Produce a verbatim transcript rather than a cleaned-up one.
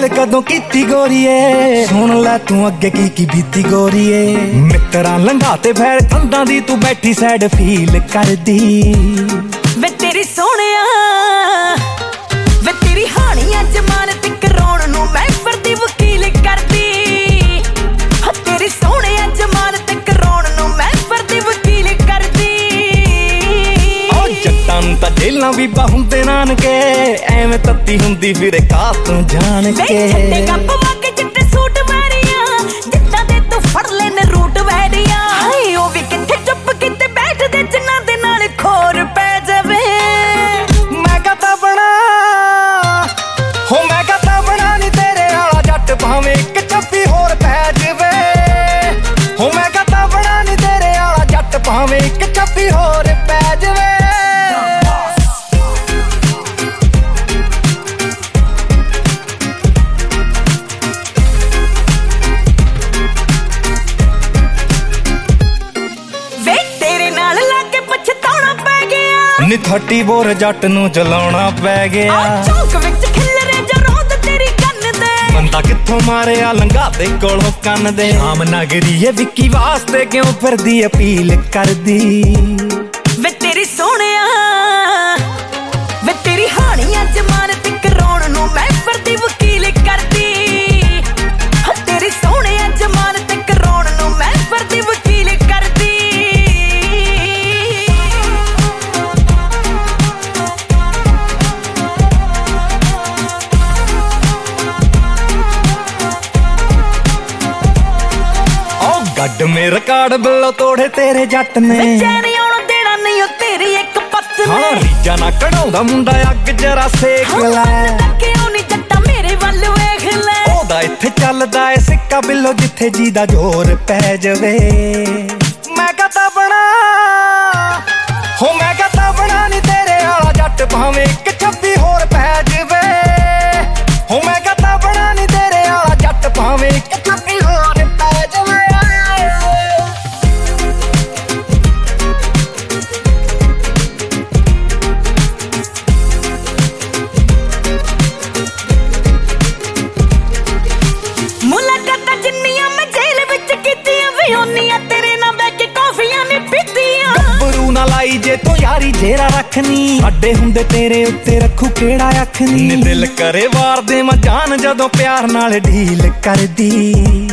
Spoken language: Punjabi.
ਗੱਲ ਕਦੋਂ ਕੀਤੀ ਗੋਰੀਏ, ਸੁਣ ਲੈ ਤੂੰ ਅੱਗੇ ਕੀ ਕੀ ਬੀਤੀ ਗੋਰੀਏ। ਮਿੱਤਰਾਂ ਲੰਘਾ ਤੇ ਫੈਰ ਕੰਧਾਂ ਦੀ ਤੂੰ ਬੈਠੀ ਸੈਡ ਫੀਲ ਕਰਦੀ ਵੇ ਤੇਰੀ ਸੋਹਣਿਆ ਵੇ ਤੇਰੀ ਹਾਣੀਆਂ ਜ਼ਮਾਨਤ ਕਰਾਉਣ ਨੂੰ ਮੈਂ ਫਿਰਦੀ ਵਕੀਲ ਕਰਦੀ। ਹੋ ਤੇਰੀ ਸੋਹਣਿਆ ਜ਼ਮਾਨਤ ਕਰਾਉਣ ਨੂੰ ਮੈਂ ਫਿਰਦੀ ਵਕੀਲ ਕਰਦੀ। ਓ ਜੱਟਾਂ ਨੂੰ ਤਾਂ ਜੇਲਾਂ ਵੀ ਹੁੰਦੇ ਨਾਨਕੇ, ਐਵੇਂ ਤੱਤੀ ਹੁੰਦੀ ਫਿਰੇ ਕਾ ਤੂੰ ਜਾਣ ਕੇ। ਵੇ ਛੱਡੇ ਗੱਪ ਵਗ ਚਿੱਟੇ ਸੂਟ ਵੈਰੀਆਂ, ਜਿੱਦਾਂ ਦੇ ਤੂੰ ਫੜ ਲੈਨੇ ਰੂਟ ਵੈਰੀਆਂ। ਹਾਏ ਉਹ ਵੀ ਕਿੱਥੇ ਚੁੱਪ ਕਿਤੇ ਬੈਠਦੇ ਜਿਨ੍ਹਾਂ ਦੇ ਨਾਲ ਖੋਰ ਪੈ ਜਾਵੇ। ਮੈਂ ਕਹਤਾ ਬਣਾ ਹੋ ਮੈਂ ਕਹਤਾ ਬਣਾ ਨੀ ਤੇਰੇ ਵਾਲਾ ਜੱਟ, ਭਾਵੇਂ ਇੱਕ ਚੱਪੀ ਹੋਰ ਪੈ ਜਾਵੇ। ਹੋ ਮੈਂ ਕਹਤਾ ਬਣਾ ਨੀ ਤੇਰੇ ਵਾਲਾ ਜੱਟ, ਭਾਵੇਂ ਇੱਕ ਚੱਪੀ ਹੋਰ ਪੈ ਜਾਵੇ। ਨੀ ਥੱਟੀ ਬੋਰ ਜੱਟ ਨੂੰ ਚਲਾਉਣਾ ਪੈ ਗਿਆ। ਚੌਕ ਵਿੱਚ ਖਿਲਰੇ ਜਰੋਦ ਤੇਰੀ ਕੰਨ ਦੇ, ਬੰਦਾ ਕਿੱਥੋਂ ਮਾਰਿਆ ਲੰਘਾ ਦੇ ਕੋਲੋਂ ਕੰਨ ਦੇ। ਆਮ ਨਗਰੀ ਏ ਵਿੱਕੀ ਵਾਸਤੇ ਕਿਉਂ ਫਿਰਦੀ ਅਪੀਲ ਕਰਦੀ। ਵੇ ਤੇਰੀ ਸੋਹਣਿਆ ਵੇ ਤੇਰੀ ਹਾਣੀਆਂ ਜ਼ਮਾਨਤ ਕਰਾਉਣ ਨੂੰ ਮੈਂ ਫਿਰਦੀ ਵਕੀਲ ਕਰਦੀ। ਹੋ ਤੇਰੀ ਸੋਹਣਿਆ ਜ਼ਮਾਨਤ ਕਰਾਉਣ ਨੂੰ ਮੈਂ ਫਿਰਦੀ ਵਕੀਲ ਕਰਦੀ। ਗੱਡ ਮੇ ਰਿਕਾਰਡ ਬਿੱਲੋ ਤੋੜੇ ਤੇਰੇ ਜੱਟ ਨੇ, ਚੈਨ ਆਉਣ ਦੇਣਾ ਨਹੀਂ ਉਹ ਤੇਰੀ ਇੱਕ ਪੱਤ ਨੇ। ਹਾਂ ਰੀਜਾ ਨਾ ਕਢਾਉਂਦਾ ਮੁੰਡਾ ਅੱਗ ਜਰਾ ਸੇਕ ਲੈ। ਕਿਉਂ ਨੀ ਜੱਟਾ ਮੇਰੇ ਵੱਲ ਵੇਖ ਲੈ, ਉਹਦਾ ਇੱਥੇ ਚੱਲਦਾ ਏ ਸਿੱਕਾ ਬਿੱਲੋ ਜਿੱਥੇ ਜੀ ਦਾ ਜ਼ੋਰ ਪੈ ਜਾਵੇ। ਮੈਂ ਕਹਤਾ ਬਣਾ ਹੋ ਮੈਂ ਕਹਤਾ ਬਣਾ ਨੀ ਤੇਰੇ ਵਾਲਾ ਜੱਟ, ਭਾਵੇਂ ਇੱਕ ਛੱਬੀ ਹੋਰ ਪੈ ਜਾਵੇ। ਹੋ ਮੈਂ ਕਹਤਾ ਬਣਾ ਨੀ ਤੇਰੇ ਵਾਲਾ ਜੱਟ, ਭਾਵੇਂ ਇੱਕ ਛੱਬੀ ਹੋਰ ਪੈ ਜਾਵੇ। ਮੁਲਾਕਾਤਾਂ ਜਿੰਨੀਆਂ ਮੈਂ ਜੇਲ੍ਹ ਵਿੱਚ ਕੀਤੀਆਂ ਵੀ ਓਨੀਆਂ ਤੇਰੇ ਨਾਲ ਬਹਿ ਕੇ ਕੌਫੀਆਂ ਨੀ ਪੀਤੀਆਂ। ਗੱਭਰੂ ਨਾ ਲਾਈ ਜੇ ਤੂੰ ਯਾਰੀ ਜੇਰਾ ਰੱਖਣੀ, ਅੱਡੇ ਹੁੰਦੇ ਤੇਰੇ ਉੱਤੇ ਰੱਖੂ ਕਿਹੜਾ ਅੱਖ ਨੀ। ਦਿਲ ਕਰੇ ਵਾਰ ਦੇ ਮੈਂ ਜਾਨ ਜਦੋਂ ਪਿਆਰ ਨਾਲ ਢੀਲ ਕਰਦੀ।